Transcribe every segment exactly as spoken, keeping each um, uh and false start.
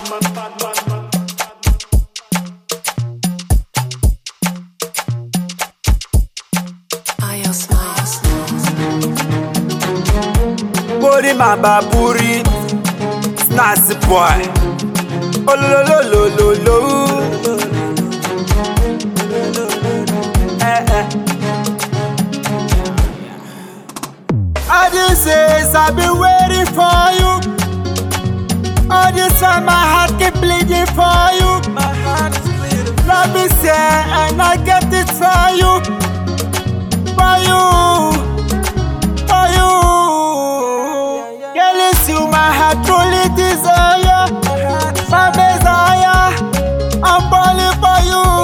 Body my baburi, snazzy boy. Oh lo lo lo lo lo. Eh eh. All these days I've been waiting for you. All this time my heart keep bleeding for you. My heart is bleeding. Love is here and I get it for you. For you. For you. Girl, it's you my heart truly desire. My desire, I'm falling for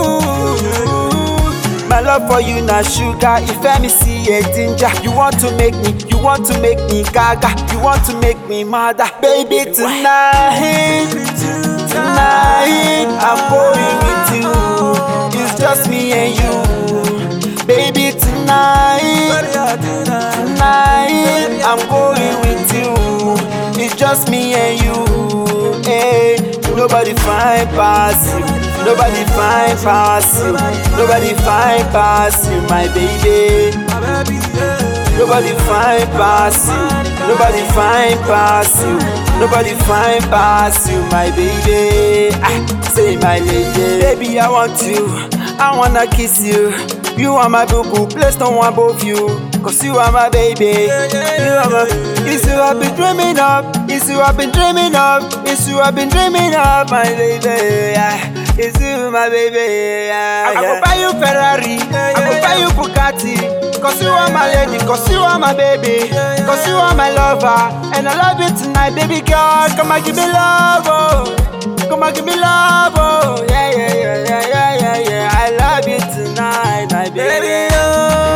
you. My love for you na sugar. If me see a ginger, you want to make me, you want to make me gaga, you want to make me mad. Baby, tonight, tonight, I'm going with you. It's just me and you. Baby, tonight, tonight, I'm going with you. It's just me and you. Hey, nobody find past you. Nobody find past you. Nobody find past you, my baby. Nobody find past you. Nobody find past you. Nobody find past you, my baby. Ah, say my lady. Baby, I want you. I wanna kiss you. You are my boo-boo, place no one above you. Cause you are my baby. You are my, it's you I've been dreaming of. It's you I've been dreaming of. It's you I've been dreaming of, my baby. Yeah. It's you, my baby. Yeah. I go buy you Ferrari. I go buy you Bugatti. Cause you are my lady. Cause you are my baby. Cause you are my lover. And I love you tonight, baby girl. Come and give me love, oh. Come and give me love, oh. Yeah, yeah, yeah, yeah, yeah, yeah, yeah. I love you tonight, my baby. Baby, oh,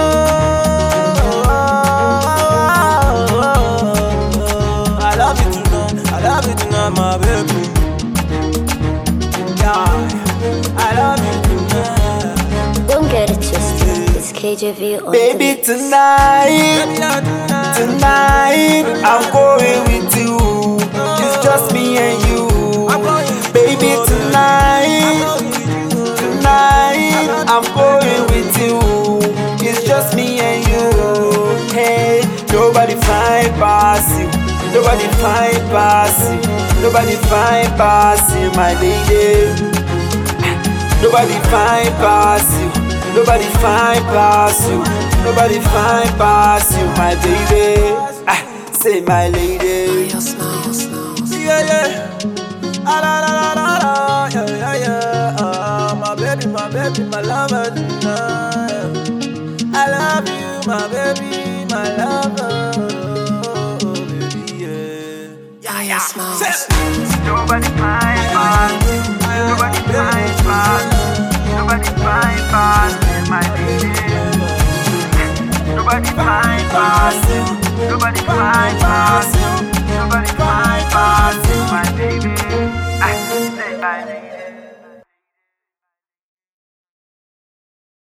I love you tonight. I love you tonight, my baby. Yeah, I love you tonight. Don't get it twisted, it's K J V on Baby, the tonight, tonight, I'm going with you. It's just me and you. Baby, tonight, tonight, I'm going with you. It's just me and you. Hey, nobody find past you. Nobody find past you. Nobody find past you, my lady. Nobody find past you. Nobody find past you. Nobody find past you, my baby. Ah, say my lady. Yeah, yeah. Ah, la, la, la, la, la. Yeah, yeah, yeah. Ah, my baby, my baby, my lover tonight. I love you, my baby, my lover. Oh, baby, yeah. Yeah, yeah. Nobody find past you. Nobody find past you. Nobody find past you, my baby. Nobody find past you. Nobody find past you.